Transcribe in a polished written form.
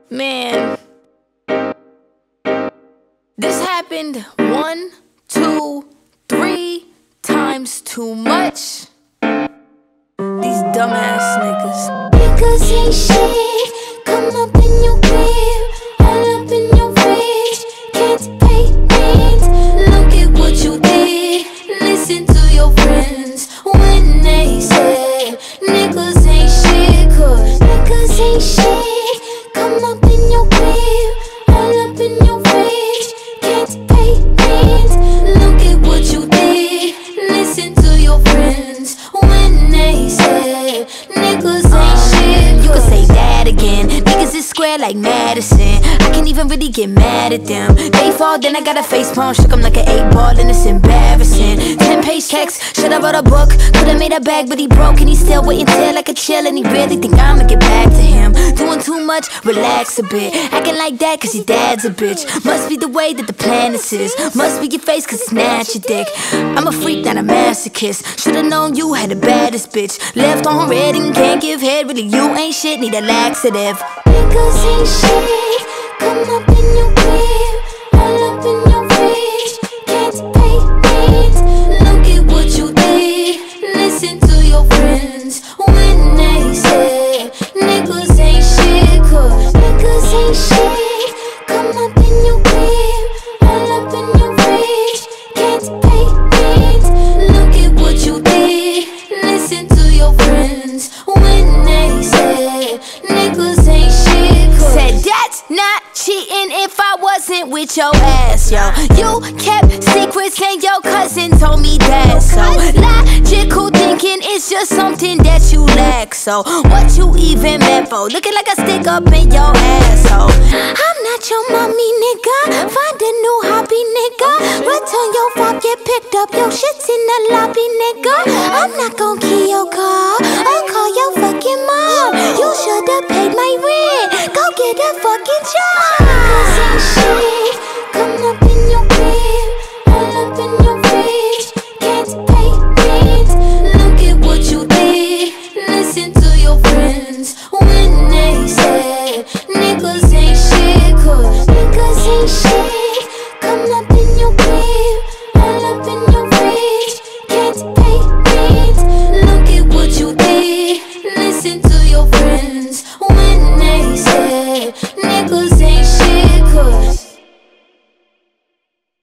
Man, this happened 1, 2, 3 times too much. These dumbass niggas. Niggas ain't shit. Come up in your crib, all up in your fridge. Can't pay rent. Look at what you did. Listen to your friends when they say niggas ain't shit. Cause niggas ain't shit. Come up in your crib, all up in your fridge. Can't pay rent. Look at what you did. Listen to your friends when they say niggas ain't shit. You can say that again. Niggas is square like Madison. I can't even really get mad at them. They fall, then I got a face palm. Shook 'em like an 8-ball and it's embarrassing. 10-page text, should've wrote a book. Could've made a bag, but he broke and he's still waiting till like a chill. And he really think I'ma get back to him. Doing too much, relax a bit. Acting like that cause your dad's a bitch. Must be the way that the planet is. Must be your face cause it's snatch your dick. I'm a freak, not a masochist. Should've known you had the baddest bitch. Left on red and can't give head. Really you ain't shit, need a laxative. Niggas ain't shit. Come up in your crib, all up in your fridge. Can't pay rent. Look at what you did. Listen to your friends when they say niggas ain't shit. Cause niggas ain't shit. Come up in your crib, all up in your fridge. Can't pay rent. Look at what you did. Listen to your friends when they say niggas ain't shit. Said that's not cheating if I wasn't with your ass, yo. You kept secrets and your cousin told me that. So logical thinking is just something that you lack. So what you even meant for? Looking like a stick up in your asshole. I'm not your mommy, nigga. Find a new hobby, nigga. Return your phone, get picked up. Your shit's in the lobby, nigga. I'm not gon'